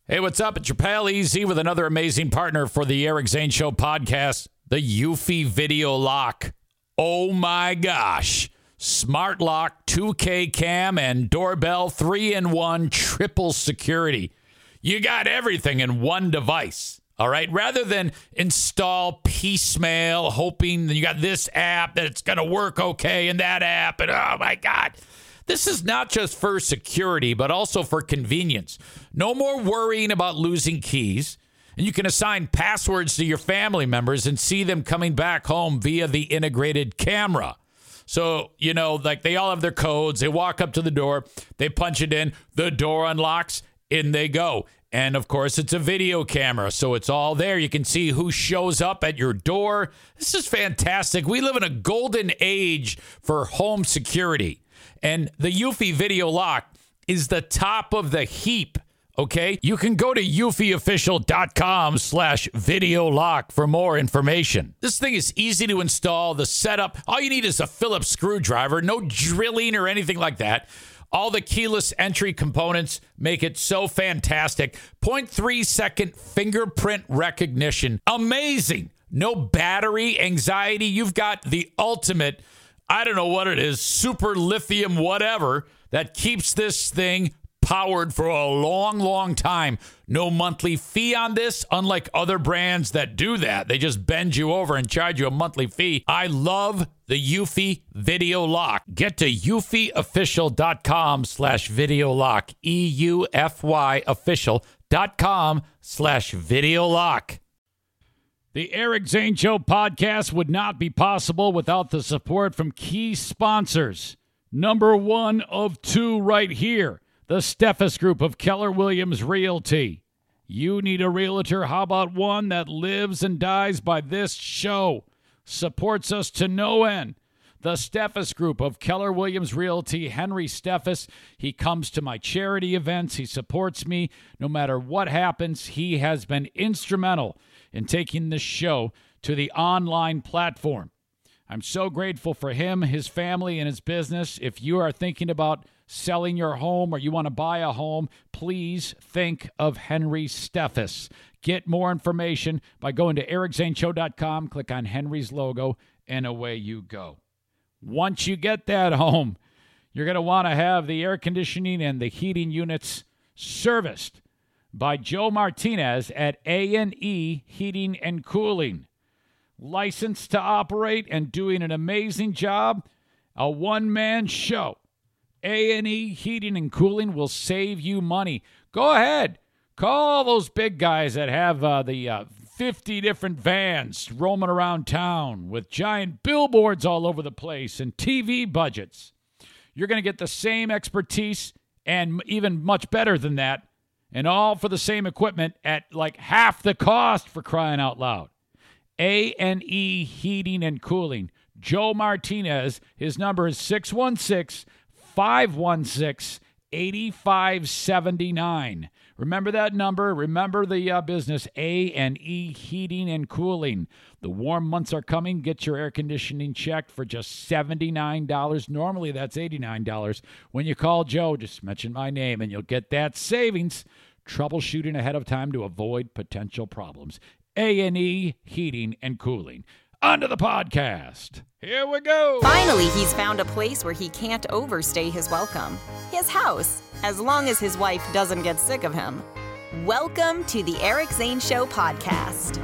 Hey, what's up? It's your pal Easy with another amazing partner for the Eric Zane Show podcast, the Eufy Video Lock. Oh my gosh. Smart lock, 2K cam, and doorbell, 3-in-1 triple security. You got everything in one device. All right. Rather than install piecemeal, hoping that you got this app that it's going to work okay and that app. And oh my God. This is not just for security, but also for convenience. No more worrying about losing keys. And you can assign passwords to your family members and see them coming back home via the integrated camera. So, you know, like they all have their codes. They walk up to the door. They punch it in. The door unlocks. In they go. And, of course, it's a video camera, so it's all there. You can see who shows up at your door. This is fantastic. We live in a golden age for home security. And the Eufy Video Lock is the top of the heap, okay? You can go to eufyofficial.com/video lock for more information. This thing is easy to install. The setup, all you need is a Phillips screwdriver, no drilling or anything like that. All the keyless entry components make it so fantastic. 0.3-second fingerprint recognition. Amazing. No battery anxiety. You've got the ultimate, I don't know what it is, super lithium whatever that keeps this thing powered for a long, long time. No monthly fee on this, unlike other brands that do that. They just bend you over and charge you a monthly fee. I love the Eufy Video Lock. Get to eufyofficial.com/video lock. EUFY official.com/video lock. The Eric Zane Show podcast would not be possible without the support from key sponsors. Number one of two right here, the Steffes Group of Keller Williams Realty. You need a realtor. How about one that lives and dies by this show? Supports us to no end. The Steffes Group of Keller Williams Realty. Henry Steffes. He comes to my charity events. He supports me no matter what happens. He has been instrumental in taking this show to the online platform. I'm so grateful for him, his family, and his business. If you are thinking about selling your home or you want to buy a home, please think of Henry Steffes. Get more information by going to ericzaneshow.com, click on Henry's logo, and away you go. Once you get that home, you're going to want to have the air conditioning and the heating units serviced by Joe Martinez at A&E Heating and Cooling. Licensed to operate and doing an amazing job. A one-man show. A&E Heating and Cooling will save you money. Go ahead. Call those big guys that have the 50 different vans roaming around town with giant billboards all over the place and TV budgets. You're going to get the same expertise and even much better than that, and all for the same equipment at like half the cost, for crying out loud. A&E Heating and Cooling. Joe Martinez. His number is 616-516-8579. Remember that number. Remember the business. A&E Heating and Cooling. The warm months are coming. Get your air conditioning checked for just $79. Normally that's $89. When you call Joe, just mention my name and you'll get that savings. Troubleshooting ahead of time to avoid potential problems. A&E Heating and Cooling. On to the podcast. Here we go. Finally, he's found a place where he can't overstay his welcome. His house, as long as his wife doesn't get sick of him. Welcome to the Eric Zane Show podcast.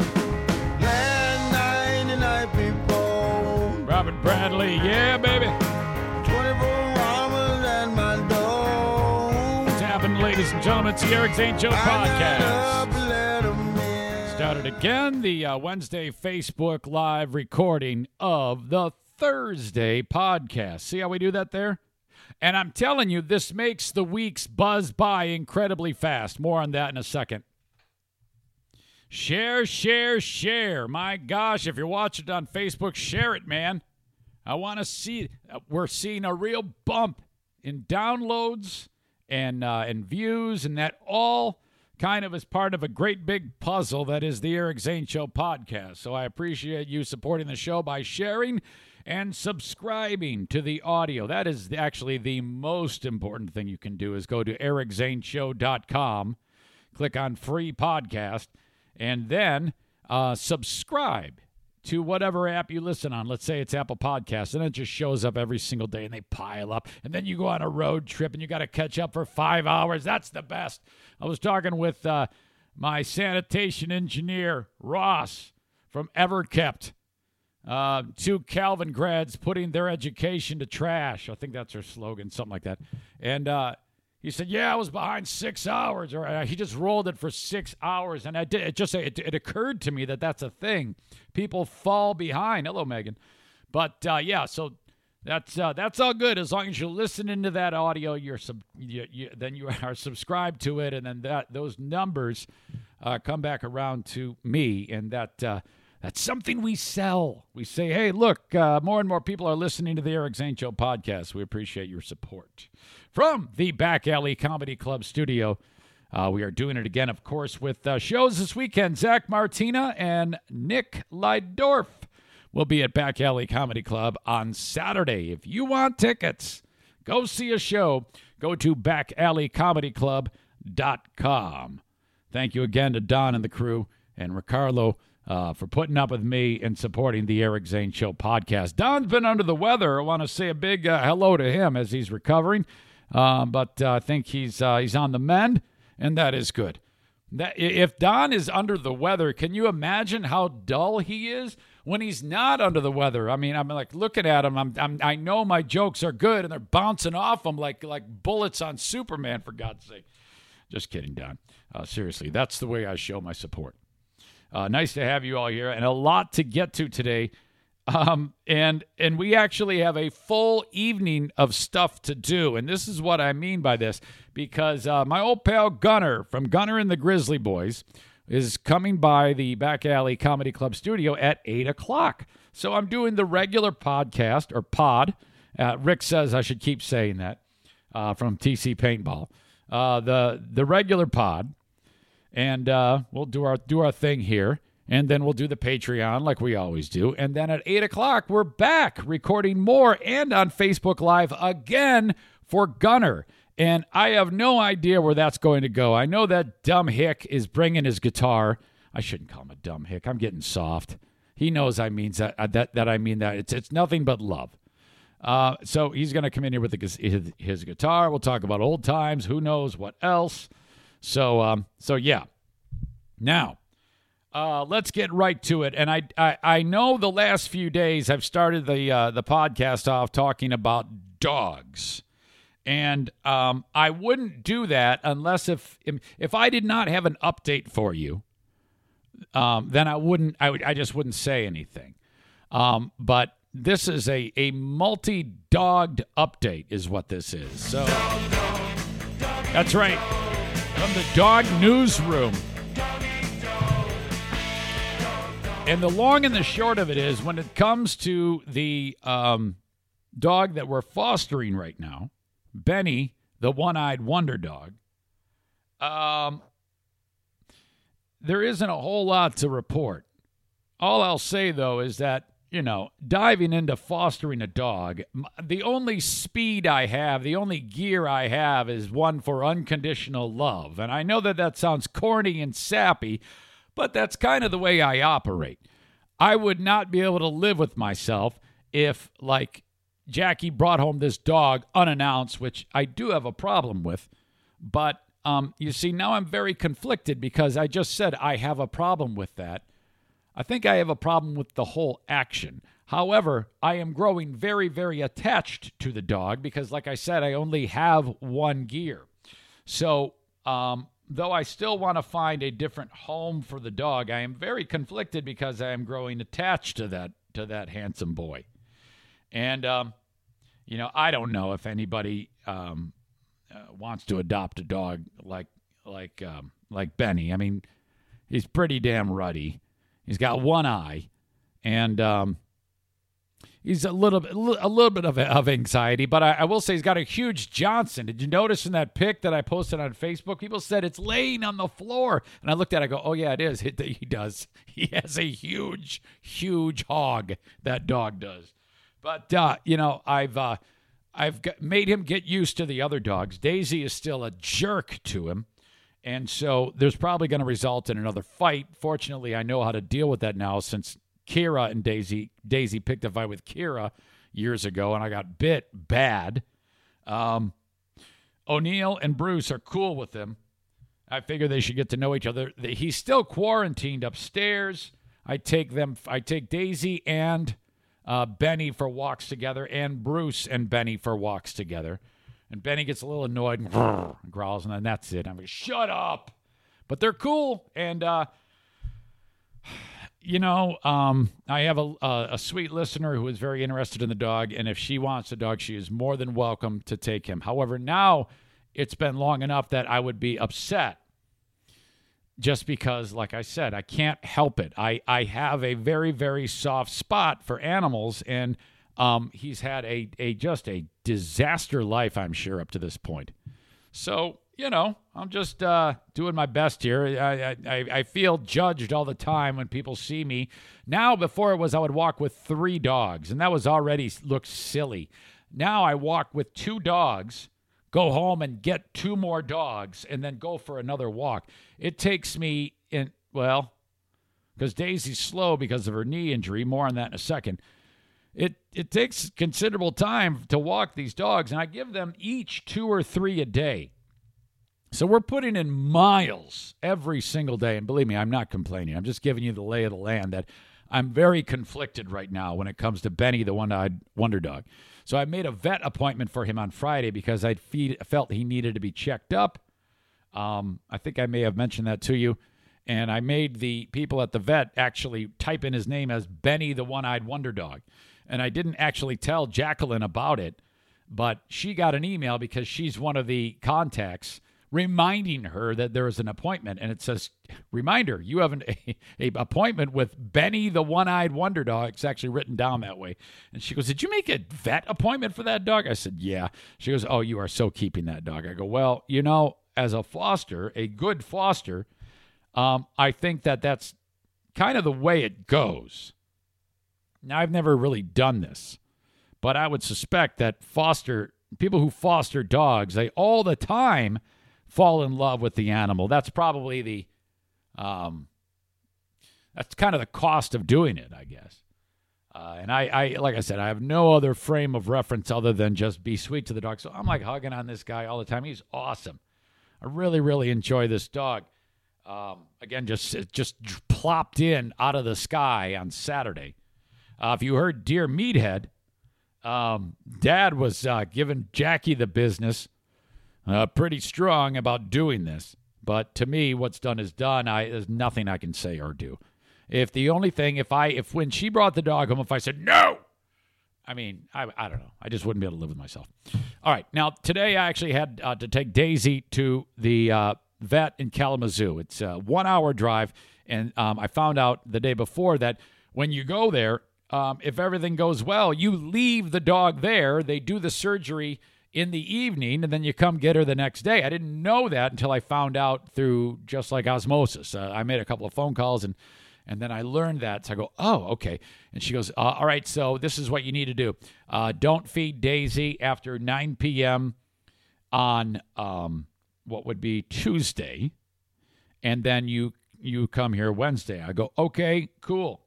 Robert Bradley, yeah, baby. 24 hours at my door. What's happening, ladies and gentlemen? It's the Eric Zane Show podcast. Started again, the Wednesday Facebook Live recording of the Thursday podcast. See how we do that there? And I'm telling you, this makes the weeks buzz by incredibly fast. More on that in a second. Share, share, share. My gosh, if you're watching it on Facebook, share it, man. I want to see, we're seeing a real bump in downloads and views, and that all kind of as part of a great big puzzle that is the Eric Zane Show podcast. So I appreciate you supporting the show by sharing and subscribing to the audio. That is actually the most important thing you can do, is go to ericzaneshow.com click on free podcast, and then subscribe to whatever app you listen on. Let's say it's Apple Podcasts, and it just shows up every single day, and they pile up. And then you go on a road trip, and you got to catch up for 5 hours. That's the best. I was talking with my sanitation engineer, Ross, from Everkept. 2 Calvin grads putting their education to trash. I think that's their slogan, something like that. And he said, yeah, I was behind 6 hours. Or he just rolled it for 6 hours. And it occurred to me that that's a thing. People fall behind. Hello, Megan. But, yeah, so that's all good. As long as you're listening to that audio, then you are subscribed to it. And then those numbers come back around to me. And that's something we sell. We say, hey, look, more and more people are listening to the Eric Zane Show podcast. We appreciate your support. From the Back Alley Comedy Club studio, we are doing it again, of course, with shows this weekend. Zach Martina and Nick Lydorf will be at Back Alley Comedy Club on Saturday. If you want tickets, go see a show. Go to backalleycomedyclub.com. Thank you again to Don and the crew and Ricardo for putting up with me and supporting the Eric Zane Show podcast. Don's been under the weather. I want to say a big hello to him as he's recovering. But I think he's on the mend, and that is good. If Don is under the weather, can you imagine how dull he is when he's not under the weather? I mean, I'm like looking at him. I know my jokes are good, and they're bouncing off him like bullets on Superman, for God's sake. Just kidding, Don. Seriously, that's the way I show my support. Nice to have you all here, and a lot to get to today. And we actually have a full evening of stuff to do, and this is what I mean by this, because my old pal Gunner from Gunner and the Grizzly Boys is coming by the Back Alley Comedy Club studio at 8 o'clock. So I'm doing the regular podcast, or pod. Rick says I should keep saying that, from TC Paintball. The regular pod. And we'll do our thing here, and then we'll do the Patreon like we always do. And then at 8 o'clock, we're back recording more and on Facebook Live again for Gunner. And I have no idea where that's going to go. I know that dumb hick is bringing his guitar. I shouldn't call him a dumb hick. I'm getting soft. He knows I mean that I mean that. It's nothing but love. So he's going to come in here with his guitar. We'll talk about old times. Who knows what else? So yeah. Now, let's get right to it. And I know the last few days I've started the podcast off talking about dogs, and I wouldn't do that unless if I did not have an update for you, then I just wouldn't say anything. But this is a multi-dogged update, is what this is. So that's right. From the Dog Newsroom. And the long and the short of it is, when it comes to the dog that we're fostering right now, Benny, the one-eyed wonder dog, there isn't a whole lot to report. All I'll say, though, is that, diving into fostering a dog, the only speed I have, the only gear I have is one for unconditional love. And I know that sounds corny and sappy, but that's kind of the way I operate. I would not be able to live with myself if, like, Jackie brought home this dog unannounced, which I do have a problem with. But, you see, now I'm very conflicted because I just said I have a problem with that. I think I have a problem with the whole action. However, I am growing very, very attached to the dog because, like I said, I only have one gear. So, though I still want to find a different home for the dog, I am very conflicted because I am growing attached to that handsome boy. And, I don't know if anybody wants to adopt a dog like Benny. I mean, he's pretty damn ruddy. He's got one eye, and he's a little bit of anxiety. But I will say he's got a huge Johnson. Did you notice in that pic that I posted on Facebook? People said it's laying on the floor, and I looked at it. I go, oh yeah, it is. He does. He has a huge, huge hog. That dog does. But I've made him get used to the other dogs. Daisy is still a jerk to him. And so there's probably going to result in another fight. Fortunately, I know how to deal with that now since Kira and Daisy picked a fight with Kira years ago, and I got bit bad. O'Neill and Bruce are cool with him. I figure they should get to know each other. He's still quarantined upstairs. I take Daisy and Benny for walks together, and Bruce and Benny for walks together. And Benny gets a little annoyed and growls, and then that's it. I'm like, shut up. But they're cool. And, I have a sweet listener who is very interested in the dog, and if she wants a dog, she is more than welcome to take him. However, now it's been long enough that I would be upset just because, like I said, I can't help it. I have a very, very soft spot for animals, and he's had just a disaster life, I'm sure, up to this point. So, I'm just doing my best here. I feel judged all the time when people see me. Now, before it was I would walk with 3 dogs, and that was already looked silly. Now I walk with 2 dogs, go home and get 2 more dogs, and then go for another walk. It takes me because Daisy's slow because of her knee injury. More on that in a second. It takes considerable time to walk these dogs, and I give them each 2 or 3 a day. So we're putting in miles every single day, and believe me, I'm not complaining. I'm just giving you the lay of the land that I'm very conflicted right now when it comes to Benny, the one-eyed wonder dog. So I made a vet appointment for him on Friday because I felt he needed to be checked up. I think I may have mentioned that to you. And I made the people at the vet actually type in his name as Benny, the one-eyed wonder dog. And I didn't actually tell Jacqueline about it, but she got an email because she's one of the contacts reminding her that there is an appointment. And it says, reminder, you have a appointment with Benny, the one-eyed wonder dog. It's actually written down that way. And she goes, did you make a vet appointment for that dog? I said, yeah. She goes, oh, you are so keeping that dog. I go, well, as a foster, a good foster, I think that's kind of the way it goes. Now, I've never really done this, but I would suspect that people who foster dogs, they all the time fall in love with the animal. That's probably that's kind of the cost of doing it, I guess. And I, like I said, I have no other frame of reference other than just be sweet to the dog. So I'm like hugging on this guy all the time. He's awesome. I really, really enjoy this dog. Again, just plopped in out of the sky on Saturday. If you heard Dear Meathead, Dad was giving Jackie the business pretty strong about doing this. But to me, what's done is done. There's nothing I can say or do. If when she brought the dog home, if I said no, I don't know. I just wouldn't be able to live with myself. All right. Now, today I actually had to take Daisy to the vet in Kalamazoo. It's a 1-hour drive. And I found out the day before that when you go there, if everything goes well, you leave the dog there. They do the surgery in the evening, and then you come get her the next day. I didn't know that until I found out through just like osmosis. I made a couple of phone calls, and then I learned that. So I go, oh, okay. And she goes, all right, so this is what you need to do. Don't feed Daisy after 9 p.m. on what would be Tuesday, and then you come here Wednesday. I go, okay, cool.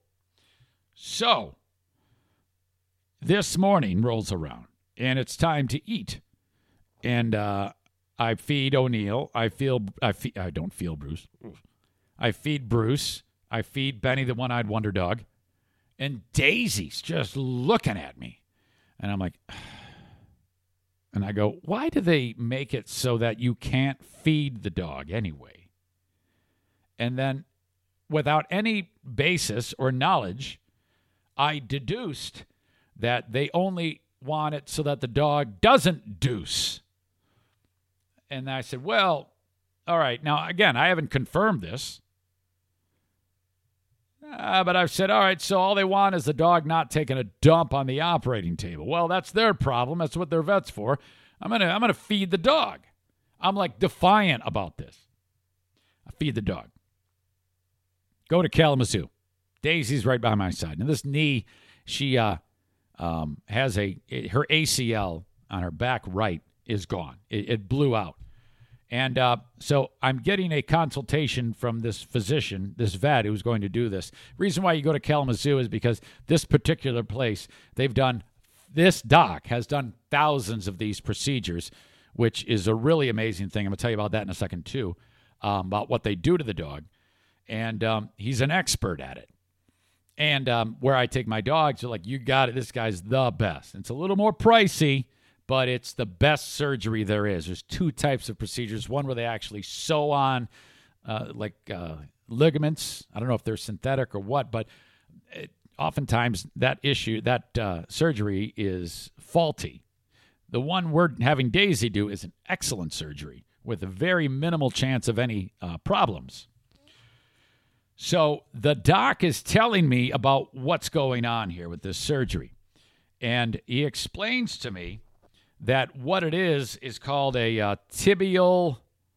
So this morning rolls around, and it's time to eat. And I feed O'Neill. I don't feel Bruce. I feed Bruce. I feed Benny, the one-eyed wonder dog. And Daisy's just looking at me. And I'm like, and I go, why do they make it so that you can't feed the dog anyway? And then without any basis or knowledge, I deduced that they only want it so that the dog doesn't deuce. And I said, well, all right. Now, again, I haven't confirmed this. But I've said, all right, so all they want is the dog not taking a dump on the operating table. Well, that's their problem. That's what their vet's for. I'm gonna feed the dog. I'm like defiant about this. I feed the dog. Go to Kalamazoo. Daisy's right by my side. Now, this knee, she has her ACL on her back right is gone. It blew out. And so I'm getting a consultation from this physician, this vet who's going to do this. Reason why you go to Kalamazoo is because this particular place, this doc has done thousands of these procedures, which is a really amazing thing. I'm going to tell you about that in a second, too, about what they do to the dog. And he's an expert at it. And where I take my dogs, they're like, you got it. This guy's the best. It's a little more pricey, but it's the best surgery there is. There's two types of procedures. One where they actually sew on ligaments. I don't know if they're synthetic or what, but oftentimes that surgery is faulty. The one we're having Daisy do is an excellent surgery with a very minimal chance of any problems. So the doc is telling me about what's going on here with this surgery. And he explains to me that what it is called a tibial,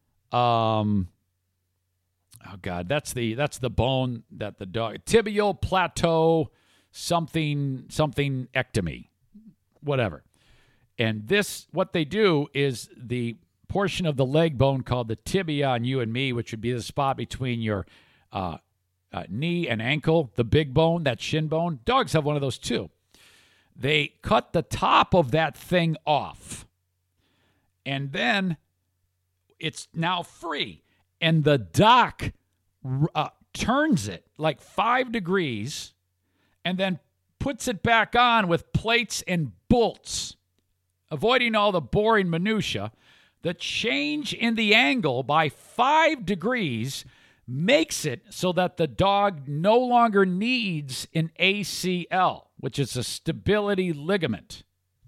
that's the bone that the dog, tibial plateau something ectomy, whatever. And this, what they do is the portion of the leg bone called the tibia on you and me, which would be the spot between your knee and ankle, the big bone, that shin bone. Dogs have one of those too. They cut the top of that thing off, and then it's now free. And the doc turns it like 5 degrees and then puts it back on with plates and bolts, avoiding all the boring minutia. The change in the angle by 5 degrees makes it so that the dog no longer needs an ACL, which is a stability ligament.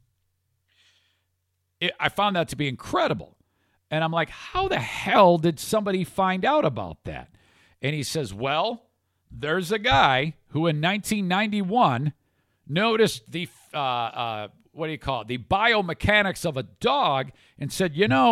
I found that to be incredible. And I'm like, how the hell did somebody find out about that? And he says, well, there's a guy who in 1991 noticed the, the biomechanics of a dog and said,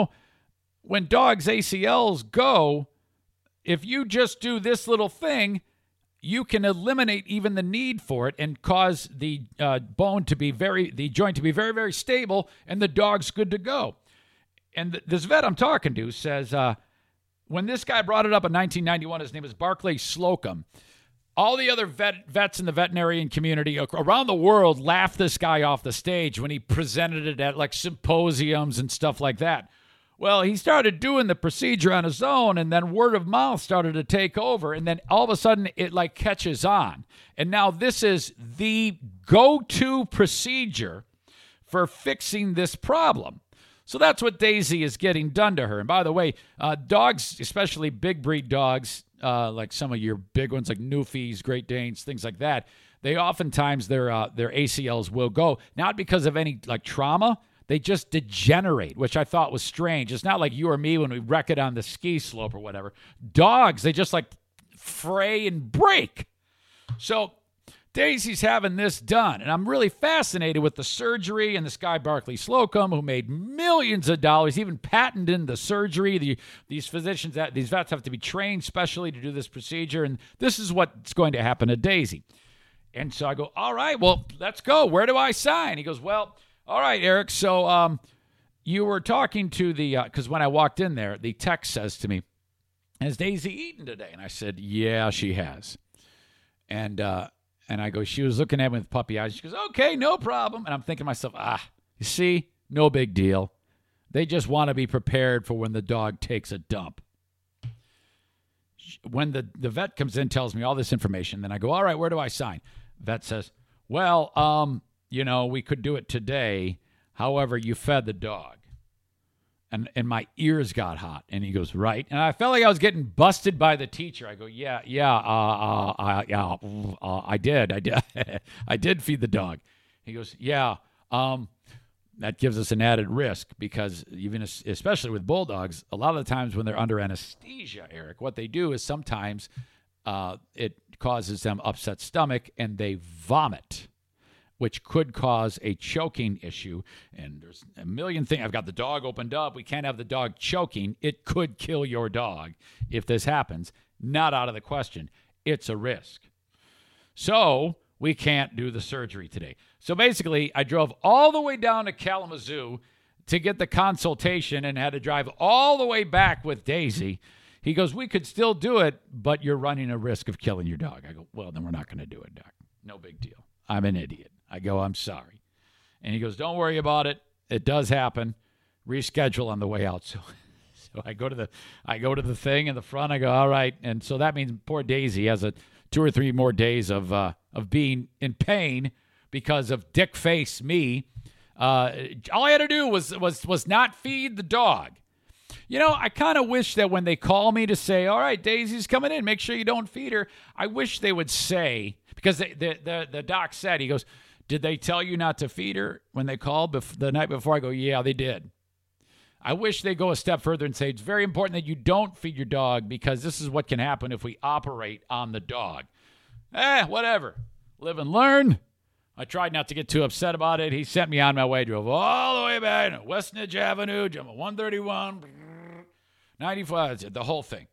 when dogs' ACLs go, if you just do this little thing, you can eliminate even the need for it and cause the joint to be very, very stable, and the dog's good to go. And this vet I'm talking to says, when this guy brought it up in 1991, his name is Barclay Slocum. All the other vets in the veterinarian community around the world laughed this guy off the stage when he presented it at like symposiums and stuff like that. Well, he started doing the procedure on his own, and then word of mouth started to take over, and then all of a sudden it like catches on. And now this is the go-to procedure for fixing this problem. So that's what Daisy is getting done to her. And by the way, dogs, especially big breed dogs, like some of your big ones like Newfies, Great Danes, things like that, they oftentimes their ACLs will go, not because of any like trauma. They just degenerate, which I thought was strange. It's not like you or me when we wreck it on the ski slope or whatever. Dogs, they just like fray and break. So Daisy's having this done, and I'm really fascinated with the surgery and this guy, Barclay Slocum, who made millions of dollars, even patented the surgery. These physicians, these vets have to be trained specially to do this procedure, and this is what's going to happen to Daisy. And so I go, all right, well, let's go. Where do I sign? He goes, well, all right, Eric, so you were talking to because when I walked in there, the text says to me, has Daisy eaten today? And I said, yeah, she has. And I go, she was looking at me with puppy eyes. She goes, okay, no problem. And I'm thinking to myself, you see, no big deal. They just want to be prepared for when the dog takes a dump. When the vet comes in, tells me all this information, then I go, all right, where do I sign? Vet says, well, we could do it today. However, you fed the dog. And my ears got hot. And he goes, right. And I felt like I was getting busted by the teacher. I go, I did. I did feed the dog. He goes, yeah, that gives us an added risk because especially with bulldogs, a lot of the times when they're under anesthesia, Eric, what they do is sometimes it causes them upset stomach and they vomit, which could cause a choking issue. And there's a million things. I've got the dog opened up. We can't have the dog choking. It could kill your dog if this happens. Not out of the question. It's a risk. So we can't do the surgery today. So basically, I drove all the way down to Kalamazoo to get the consultation and had to drive all the way back with Daisy. He goes, we could still do it, but you're running a risk of killing your dog. I go, well, then we're not going to do it, Doc. No big deal. I'm an idiot. I go, I'm sorry. And he goes, don't worry about it. It does happen. Reschedule on the way out. So I go to the thing in the front. I go, all right. And so that means poor Daisy has 2 or 3 more days of being in pain because of dick face me. All I had to do was not feed the dog. You know, I kind of wish that when they call me to say, all right, Daisy's coming in, make sure you don't feed her. I wish they would say, because the doc said, he goes, did they tell you not to feed her when they called the night before? I go, yeah, they did. I wish they go a step further and say, it's very important that you don't feed your dog because this is what can happen if we operate on the dog. Whatever. Live and learn. I tried not to get too upset about it. He sent me on my way, drove all the way back to West Nidge Avenue, jump 131, 95, the whole thing.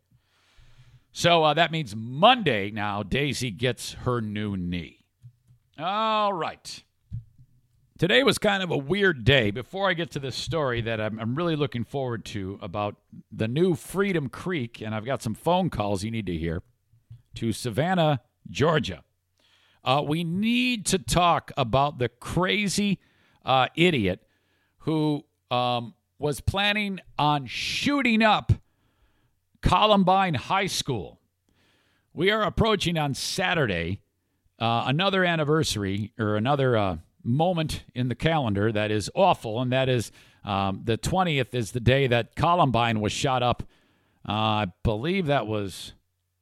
So that means Monday now, Daisy gets her new knee. All right. Today was kind of a weird day. Before I get to this story that I'm really looking forward to about the new Freedom Creek, and I've got some phone calls you need to hear, to Savannah, Georgia. We need to talk about the crazy idiot who was planning on shooting up Columbine High School. We are approaching on Saturday another anniversary or another moment in the calendar that is awful, and that is the 20th is the day that Columbine was shot up. I believe that was,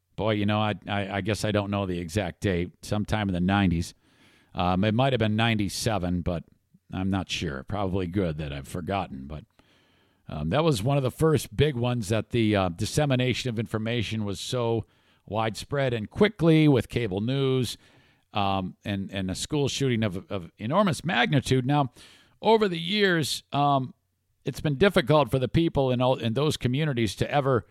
I guess I don't know the exact date, sometime in the 90s. It might have been 97, but I'm not sure. Probably good that I've forgotten, but that was one of the first big ones that the dissemination of information was so widespread and quickly with cable news. And a school shooting of enormous magnitude. Now, over the years, it's been difficult for the people in those communities to ever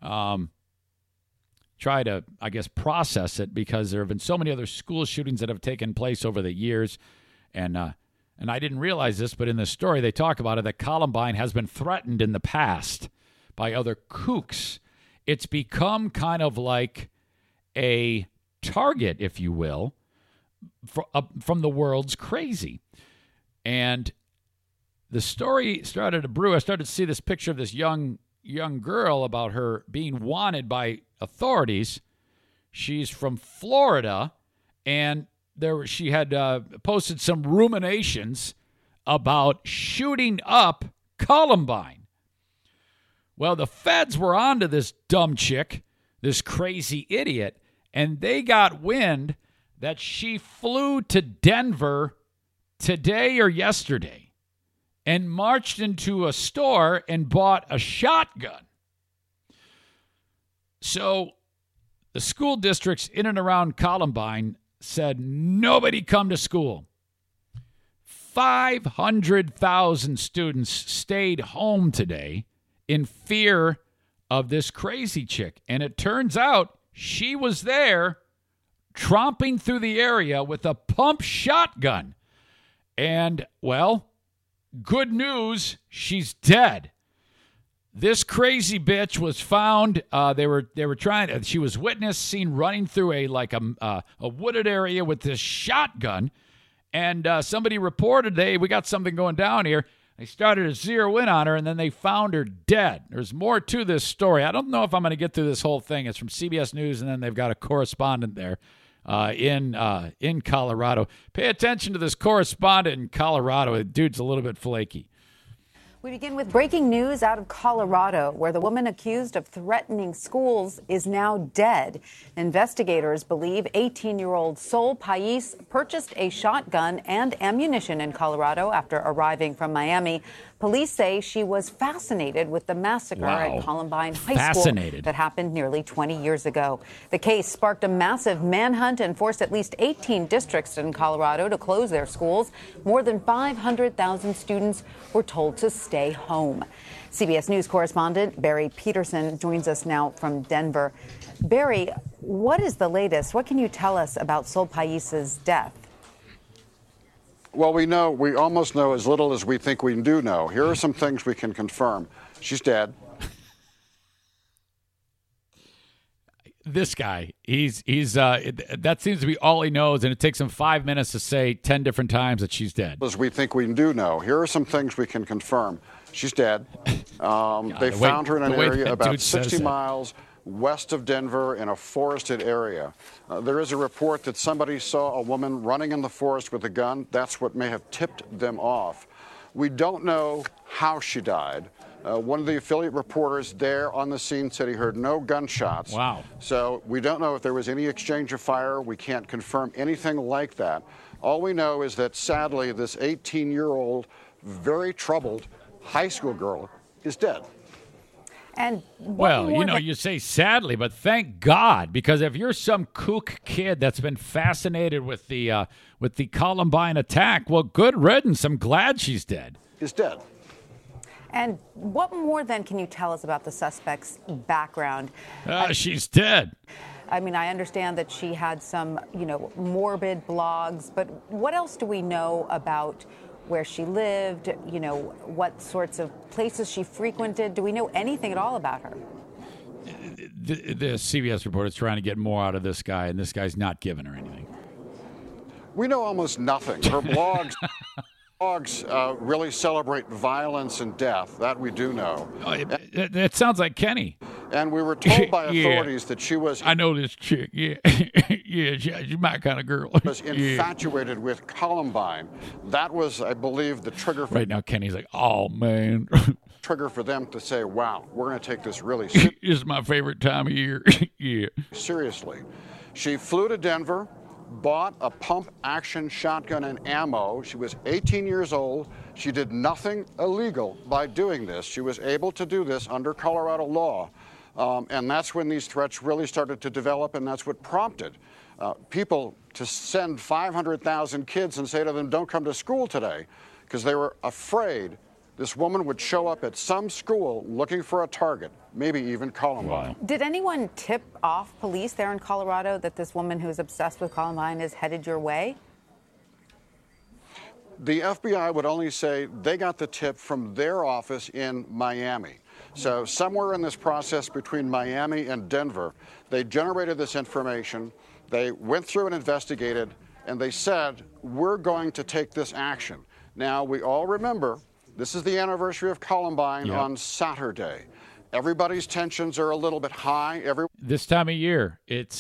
try to, I guess, process it because there have been so many other school shootings that have taken place over the years. And I didn't realize this, but in the story they talk about it, that Columbine has been threatened in the past by other kooks. It's become kind of like a target, if you will, from the world's crazy. And the story started to brew. I started to see this picture of this young girl about her being wanted by authorities. She's from Florida, and she had posted some ruminations about shooting up Columbine. Well, the feds were onto this dumb chick, this crazy idiot, and they got wind that she flew to Denver today or yesterday and marched into a store and bought a shotgun. So the school districts in and around Columbine said, nobody come to school. 500,000 students stayed home today in fear of this crazy chick. And it turns out she was there tromping through the area with a pump shotgun. And, well, good news, she's dead. This crazy bitch was found. They were trying. She was seen running through a wooded area with this shotgun, and somebody reported, we got something going down here. They started to zero in on her, and then they found her dead. There's more to this story. I don't know if I'm going to get through this whole thing. It's from CBS News, and then they've got a correspondent there in Colorado. Pay attention to this correspondent in Colorado. The dude's a little bit flaky. We begin with breaking news out of Colorado, where the woman accused of threatening schools is now dead. Investigators believe 18-year-old Sol Pais purchased a shotgun and ammunition in Colorado after arriving from Miami. Police say she was fascinated with the massacre at Columbine High School that happened nearly 20 years ago. The case sparked a massive manhunt and forced at least 18 districts in Colorado to close their schools. More than 500,000 students were told to stay home. CBS News correspondent Barry Peterson joins us now from Denver. Barry, what is the latest? What can you tell us about Sol Pais's death? Well, we almost know as little as we think we do know. Here are some things we can confirm. She's dead. This guy, that seems to be all he knows, and it takes him 5 minutes to say 10 different times that she's dead. As we think we do know. Here are some things we can confirm. She's dead. They found her in an area about 60 miles west of Denver in a forested area. There is a report that somebody saw a woman running in the forest with a gun. That's what may have tipped them off. We don't know how she died. One of the affiliate reporters there on the scene said he heard no gunshots. Wow. So we don't know if there was any exchange of fire. We can't confirm anything like that. All we know is that, sadly, this 18-year-old, very troubled high school girl is dead. And well, you say sadly, but thank God, because if you're some kook kid that's been fascinated with the Columbine attack, well, good riddance. I'm glad she's dead. Is dead. And what more then can you tell us about the suspect's background? She's dead. I mean, I understand that she had some, morbid blogs, but what else do we know about where she lived, what sorts of places she frequented? Do we know anything at all about her? The CBS reporter is trying to get more out of this guy, and this guy's not giving her anything. We know almost nothing. Her blogs really celebrate violence and death. That we do know. It sounds like Kenny. And we were told by authorities that she was... I know this chick, yeah. Yeah, she's my kind of girl. ...was infatuated with Columbine. That was, I believe, the trigger... Right now, Kenny's like, oh, man. ...trigger for them to say, wow, we're going to take this really seriously. This is my favorite time of year. Yeah. Seriously. She flew to Denver, bought a pump-action shotgun and ammo. She was 18 years old. She did nothing illegal by doing this. She was able to do this under Colorado law. And that's when these threats really started to develop, and that's what prompted people to send 500,000 kids and say to them, don't come to school today, because they were afraid this woman would show up at some school looking for a target, maybe even Columbine. Wow. Did anyone tip off police there in Colorado that this woman who's obsessed with Columbine is headed your way? The FBI would only say they got the tip from their office in Miami. So somewhere in this process between Miami and Denver, they generated this information, they went through and investigated, and they said, we're going to take this action. Now, we all remember, this is the anniversary of Columbine on Saturday. Everybody's tensions are a little bit high. This time of year,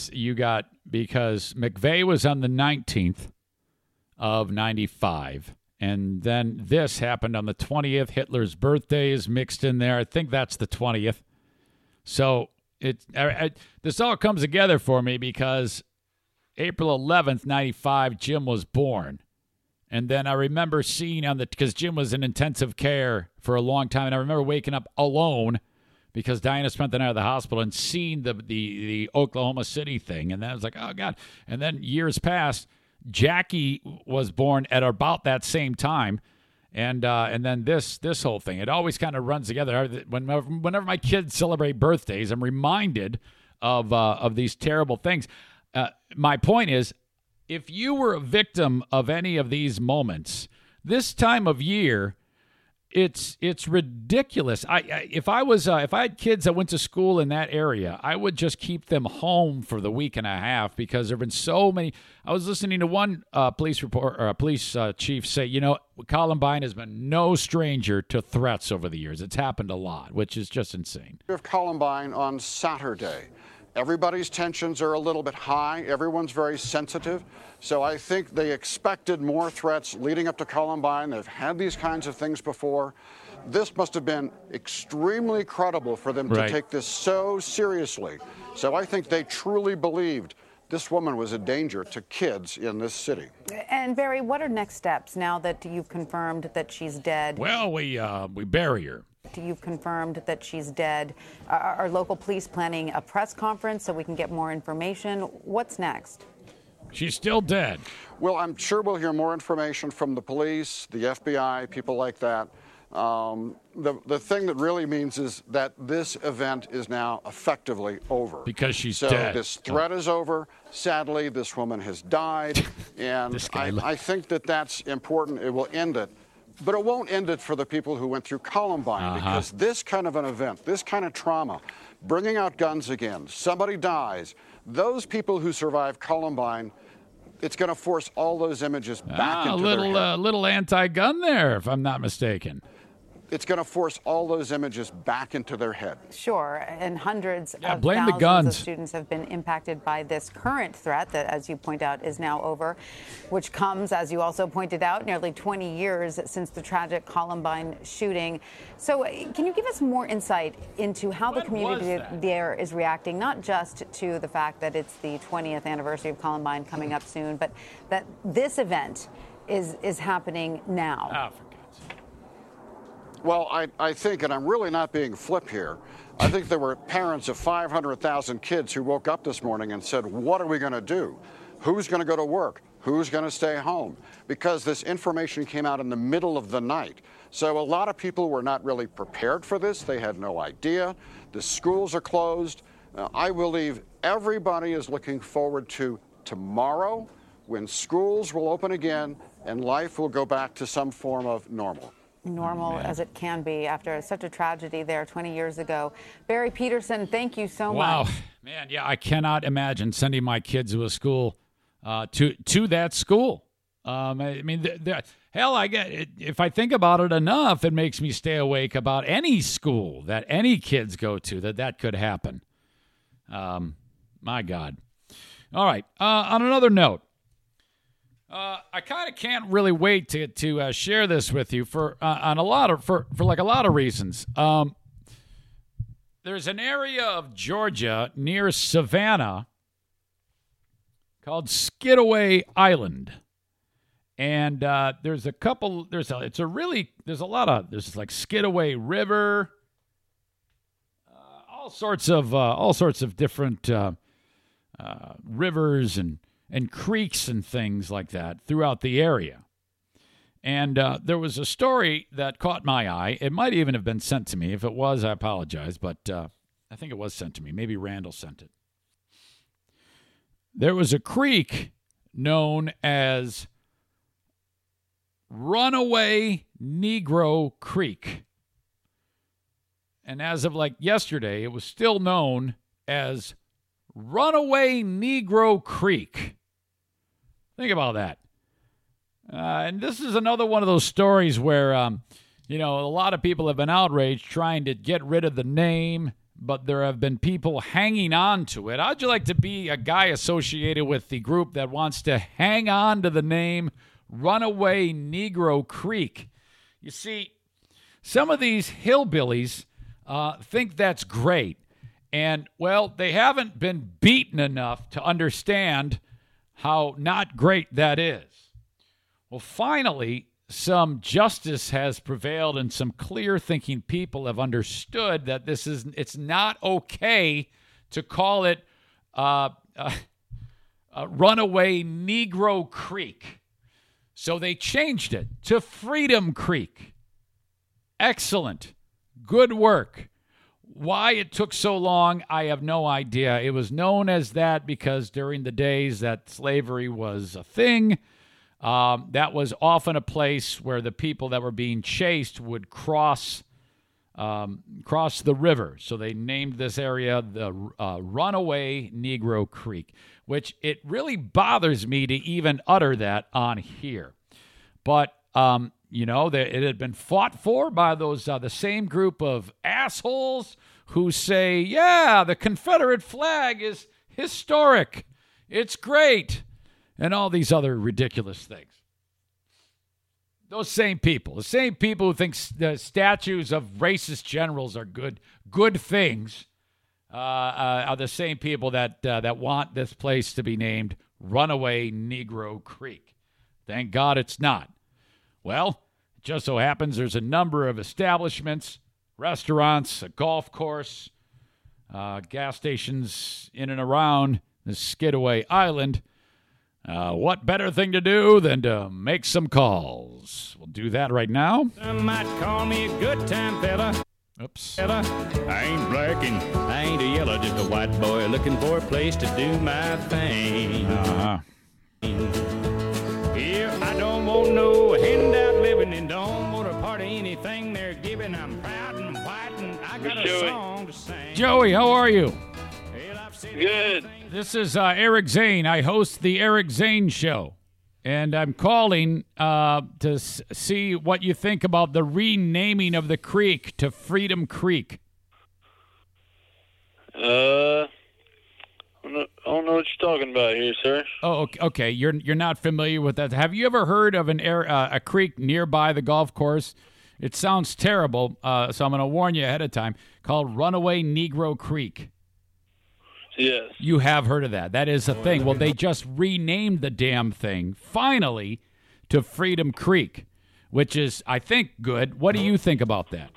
because McVeigh was on the 19th of 95. And then this happened on the 20th. Hitler's birthday is mixed in there. I think that's the 20th. So this all comes together for me because April 11th, 95, Jim was born. And then I remember seeing because Jim was in intensive care for a long time. And I remember waking up alone because Diana spent the night at the hospital and seeing the Oklahoma City thing. And then I was like, oh, God. And then years passed. Jackie was born at about that same time, and then this whole thing. It always kind of runs together. Whenever my kids celebrate birthdays, I'm reminded of these terrible things. My point is, if you were a victim of any of these moments, this time of year, it's ridiculous. If I had kids that went to school in that area, I would just keep them home for the week and a half because there've been so many. I was listening to one police chief say, Columbine has been no stranger to threats over the years. It's happened a lot, which is just insane. Of Columbine on Saturday. Everybody's tensions are a little bit high. Everyone's very sensitive. So I think they expected more threats leading up to Columbine. They've had these kinds of things before. This must have been extremely credible for them to take this so seriously. So I think they truly believed this woman was a danger to kids in this city. And Barry, what are next steps now that you've confirmed that she's dead? Well, we bury her. You've confirmed that she's dead. Are local police planning a press conference so we can get more information? What's next? She's still dead. Well, I'm sure we'll hear more information from the police, the FBI, people like that. The thing that really means is that this event is now effectively over. Because she's dead. So this threat is over. Sadly, this woman has died. And This guy I think that that's important. It will end it. But it won't end it for the people who went through Columbine, because this kind of an event, this kind of trauma, bringing out guns again, somebody dies, those people who survived Columbine, it's going to force all those images back into their head. Little anti-gun there, if I'm not mistaken. It's going to force all those images back into their head. Sure, and hundreds of blame the thousands guns. of students have been impacted by this current threat that, as you point out, is now over, which comes, as you also pointed out, nearly 20 years since the tragic Columbine shooting. So can you give us more insight into how the community there is reacting, not just to the fact that it's the 20th anniversary of Columbine coming up soon, but that this event is happening now? Oh, for God's sake. Well, I think, and I'm really not being flip here, I think there were parents of 500,000 kids who woke up this morning and said, what are we going to do? Who's going to go to work? Who's going to stay home? Because this information came out in the middle of the night. So a lot of people were not really prepared for this. They had no idea. The schools are closed. I believe everybody is looking forward to tomorrow, when schools will open again and life will go back to some form of normal. Normal as it can be after such a tragedy there 20 years ago. Barry Peterson, thank you so much. Wow, man, yeah, I cannot imagine sending my kids to a school, to that school. I mean, hell, I get it. If I think about it enough, it makes me stay awake about any school that any kids go to, that could happen. My God. All right, on another note, I kind of can't really wait to share this with you for a lot of reasons. There's an area of Georgia near Savannah called Skidaway Island, and there's like Skidaway River, all sorts of different rivers and creeks and things like that throughout the area. And there was a story that caught my eye. It might even have been sent to me. If it was, I apologize, but I think it was sent to me. Maybe Randall sent it. There was a creek known as Runaway Negro Creek. And as of like yesterday, it was still known as Runaway Negro Creek. Think about that. And this is another one of those stories where, a lot of people have been outraged trying to get rid of the name, but there have been people hanging on to it. How'd you like to be a guy associated with the group that wants to hang on to the name Runaway Negro Creek? You see, some of these hillbillies think that's great. And, well, they haven't been beaten enough to understand how not great that is. Well, finally, some justice has prevailed and some clear-thinking people have understood that it's not okay to call it Runaway Negro Creek. So they changed it to Freedom Creek. Excellent. Good work. Why it took so long, I have no idea. It was known as that because during the days that slavery was a thing, that was often a place where the people that were being chased would cross the river. So they named this area the Runaway Negro Creek, which it really bothers me to even utter that on here. But it had been fought for by those the same group of assholes who say, yeah, the Confederate flag is historic, it's great, and all these other ridiculous things. Those same people, the same people who think the statues of racist generals are good things, are the same people that want this place to be named Runaway Negro Creek. Thank God it's not. Well, it just so happens there's a number of establishments, restaurants, a golf course, gas stations in and around the Skidaway Island. What better thing to do than to make some calls? We'll do that right now. Some might call me a good time fella. Oops. Fella, I ain't black and I ain't a yellow, just a white boy looking for a place to do my thing. want no handout living and don't want a part of anything they're giving. I'm proud and white and I got a song to sing. Joey, how are you? Good. This is Eric Zane. I host the Eric Zane Show, and I'm calling to see what you think about the renaming of the creek to Freedom Creek. I don't know what you're talking about here, sir. Oh, okay. You're not familiar with that. Have you ever heard of a creek nearby the golf course? It sounds terrible, so I'm going to warn you ahead of time. Called Runaway Negro Creek. Yes. You have heard of that. That is a thing. Well, they just renamed the damn thing, finally, to Freedom Creek, which is, I think, good. What do you think about that?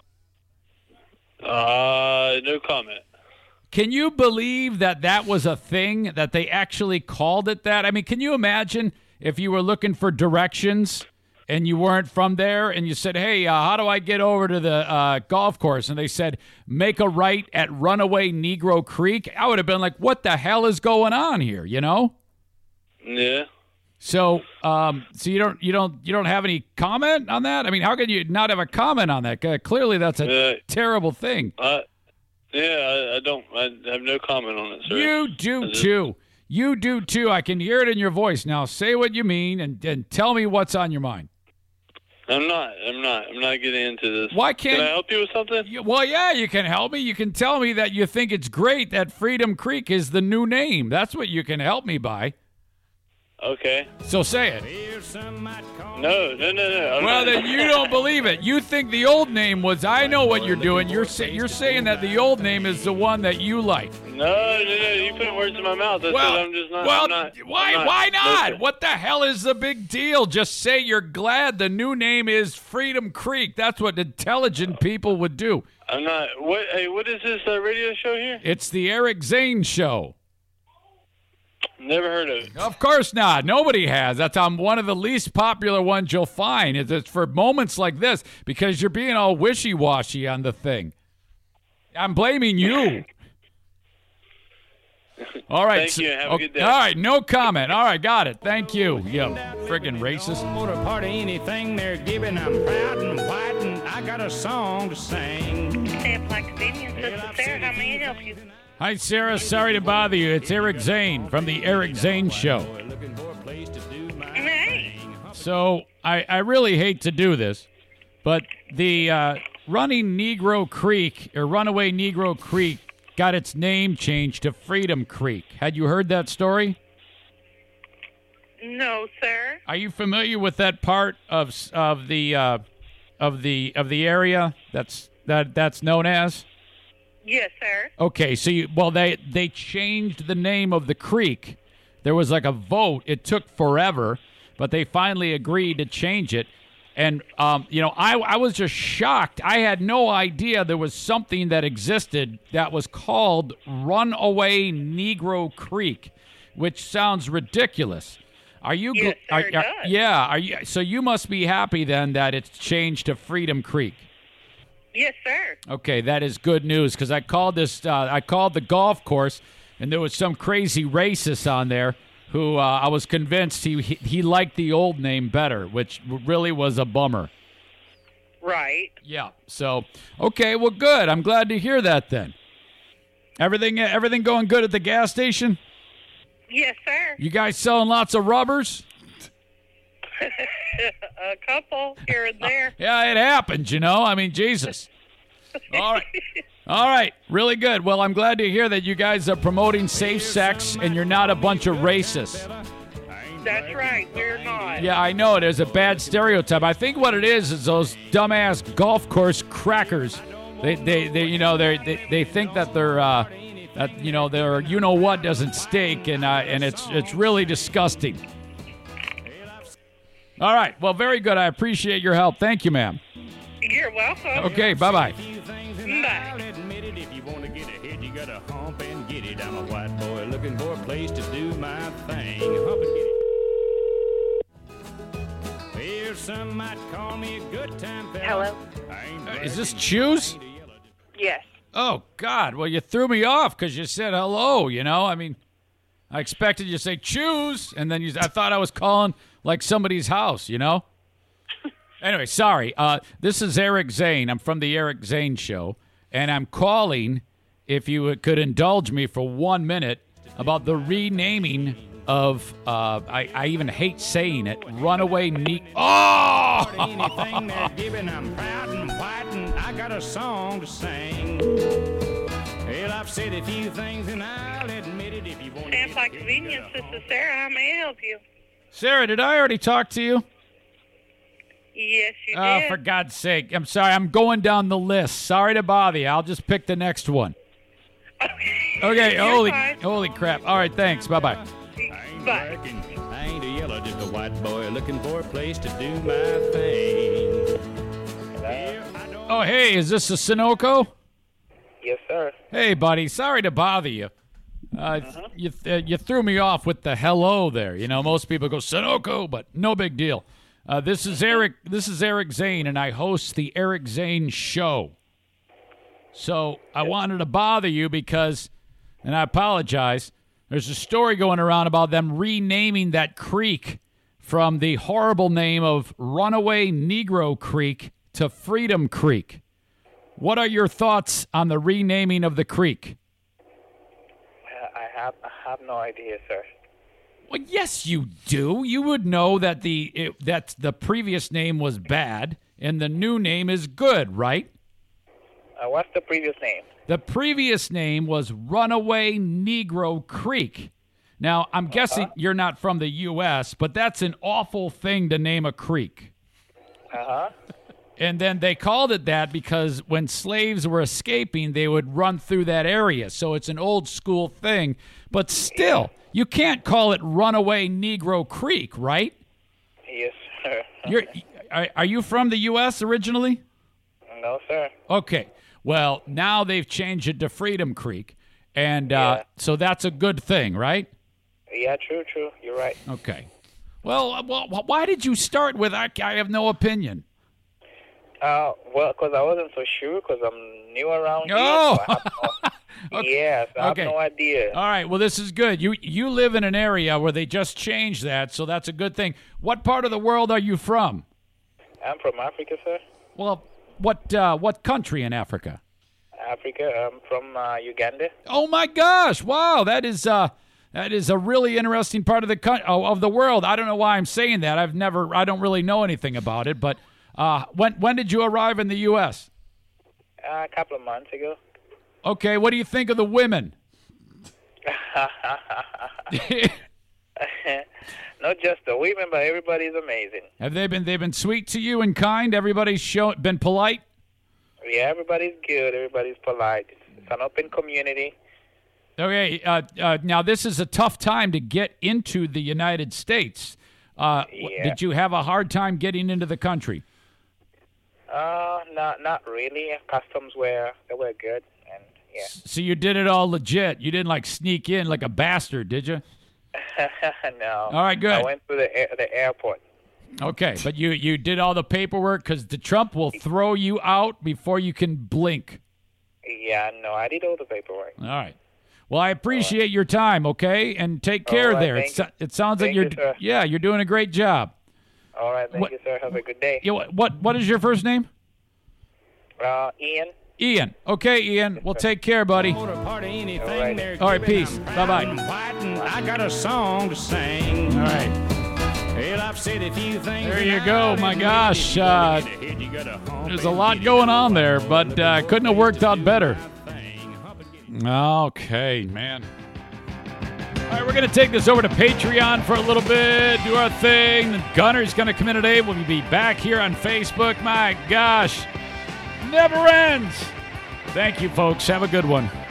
No comment. Can you believe that was a thing, that they actually called it that? I mean, can you imagine if you were looking for directions and you weren't from there and you said, hey, how do I get over to the golf course? And they said, make a right at Runaway Negro Creek. I would have been like, what the hell is going on here, you know? Yeah. So you don't have any comment on that? I mean, how can you not have a comment on that? Clearly that's a terrible thing. Yeah, I have no comment on it, sir. You do too. You do too. I can hear it in your voice. Now say what you mean and tell me what's on your mind. I'm not getting into this. Why can't... Can I help you with something? Well, yeah, you can help me. You can tell me that you think it's great that Freedom Creek is the new name. That's what you can help me by. Okay. So say it. No. Well, then you don't believe it. You think the old name was... I know what you're doing. You're saying that the old name is the one that you like. No. You put words in my mouth. That's what I'm just not. Well, why not? Okay. What the hell is the big deal? Just say you're glad the new name is Freedom Creek. That's what intelligent people would do. I'm not. What is this radio show here? It's the Eric Zane Show. Never heard of it. Of course not. Nobody has. That's one of the least popular ones you'll find. It's for moments like this because you're being all wishy-washy on the thing. I'm blaming you. All right. Thank you. Have a good day. All right. No comment. All right. Got it. Thank you. You friggin' racist. Don't want a part of anything they're giving. I'm proud and white and I got a song to sing. This is Sarah. How may I help you? Hi, Sarah. Sorry to bother you. It's Eric Zane from the Eric Zane Show. Hey. So I really hate to do this, but the Runaway Negro Creek got its name changed to Freedom Creek. Had you heard that story? No, sir. Are you familiar with that part of the area that's known as? Yes, sir. Okay, so they changed the name of the creek. There was like a vote. It took forever, but they finally agreed to change it. And I was just shocked. I had no idea there was something that existed that was called Runaway Negro Creek, which sounds ridiculous. Are you? Yes, sir, it does. Yeah. Are you? So you must be happy then that it's changed to Freedom Creek. Yes, sir. Okay, that is good news because I called the golf course, and there was some crazy racist on there who I was convinced he liked the old name better, which really was a bummer. Right. Yeah. So, okay, well, good. I'm glad to hear that then. Everything going good at the gas station? Yes, sir. You guys selling lots of rubbers? A couple here and there. Yeah, it happens, I mean, Jesus. All right. Really good. Well, I'm glad to hear that you guys are promoting safe sex and you're not a bunch of racists. That's right. We're not. Yeah, I know. There's a bad stereotype. I think what it is those dumbass golf course crackers. They think that they're their you-know-what doesn't stink, and it's really disgusting. All right. Well, very good. I appreciate your help. Thank you, ma'am. You're welcome. Okay, bye-bye. Bye. If you want to get ahead, you got to hump and get it. I'm a white boy looking for a place to do my thing. Hump and get it. Well, some might call me a good time fella. Hello? Is this Choose? Yes. Oh, God. Well, you threw me off because you said hello, I mean, I expected you to say choose, and then I thought I was calling like somebody's house, you know? Anyway, sorry. This is Eric Zane. I'm from the Eric Zane Show, and I'm calling, if you could indulge me for 1 minute, about the renaming of, I even hate saying it, Runaway Oh! Anything they're giving, I'm proud and white, and I got a song to sing. Well, I've said a few things, and I'll admit it if you want to. Sam's Convenience, this is Sarah. How may I help you? Sarah, did I already talk to you? Yes, you Oh, did. for God's sake. I'm sorry. I'm going down the list. Sorry to bother you. I'll just pick the next one. Okay, You're fine. holy crap. All right, thanks. Bye-bye. Bye. I ain't a yellow, just a white boy looking for a place to do my thing. Oh, hey, is this a Sunoco? Yes, sir. Hey, buddy. Sorry to bother you. You threw me off with the hello there. You know, most people go Sunoco, but no big deal. This is Eric Zane, and I host the Eric Zane Show. So I wanted to bother you because, and I apologize, there's a story going around about them renaming that creek from the horrible name of Runaway Negro Creek to Freedom Creek. What are your thoughts on the renaming of the creek? I have no idea, sir. Well, yes, you do. You would know that that the previous name was bad and the new name is good, right? What's the previous name? The previous name was Runaway Negro Creek. Now, I'm guessing you're not from the U.S., but that's an awful thing to name a creek. Uh-huh. And then they called it that because when slaves were escaping, they would run through that area. So it's an old school thing. But still, you can't call it Runaway Negro Creek, right? Yes, sir. Are you from the U.S. originally? No, sir. Okay. Well, now they've changed it to Freedom Creek. And so that's a good thing, right? Yeah, true. You're right. Okay. Well, why did you start with I have no opinion? Well, because I wasn't so sure, because I'm new around here. Oh! So I have no, yes, I have no idea. All right, well, this is good. You live in an area where they just changed that, so that's a good thing. What part of the world are you from? I'm from Africa, sir. Well, what country in Africa? Africa. I'm from Uganda. Oh, my gosh. Wow, that is a really interesting part of the world. I don't know why I'm saying that. I don't really know anything about it, but when did you arrive in the U.S.? A couple of months ago. Okay, what do you think of the women? Not just the women, but everybody's amazing. Have they've been sweet to you and kind? Everybody's been polite? Yeah, everybody's good. Everybody's polite. It's an open community. Okay, now this is a tough time to get into the United States. Did you have a hard time getting into the country? Not really. Customs were good, and yeah. So you did it all legit. You didn't sneak in like a bastard, did you? No. All right, good. I went through the airport. Okay, but you did all the paperwork because the Trump will throw you out before you can blink. Yeah, no, I did all the paperwork. All right. Well, I appreciate your time, okay? And take care there. It sounds like you're doing a great job. All right, thank you, sir. Have a good day. What is your first name? Ian. Ian. Okay, Ian. Well, take care, buddy. All right, peace. Bye-bye. I got a song to sing. All right. Well, I've said a few things. There you go. My gosh. There's a lot going on there, but couldn't have worked out better. Okay, man. All right, we're going to take this over to Patreon for a little bit, do our thing. The Gunner's going to come in today. We'll be back here on Facebook. My gosh. Never ends. Thank you, folks. Have a good one.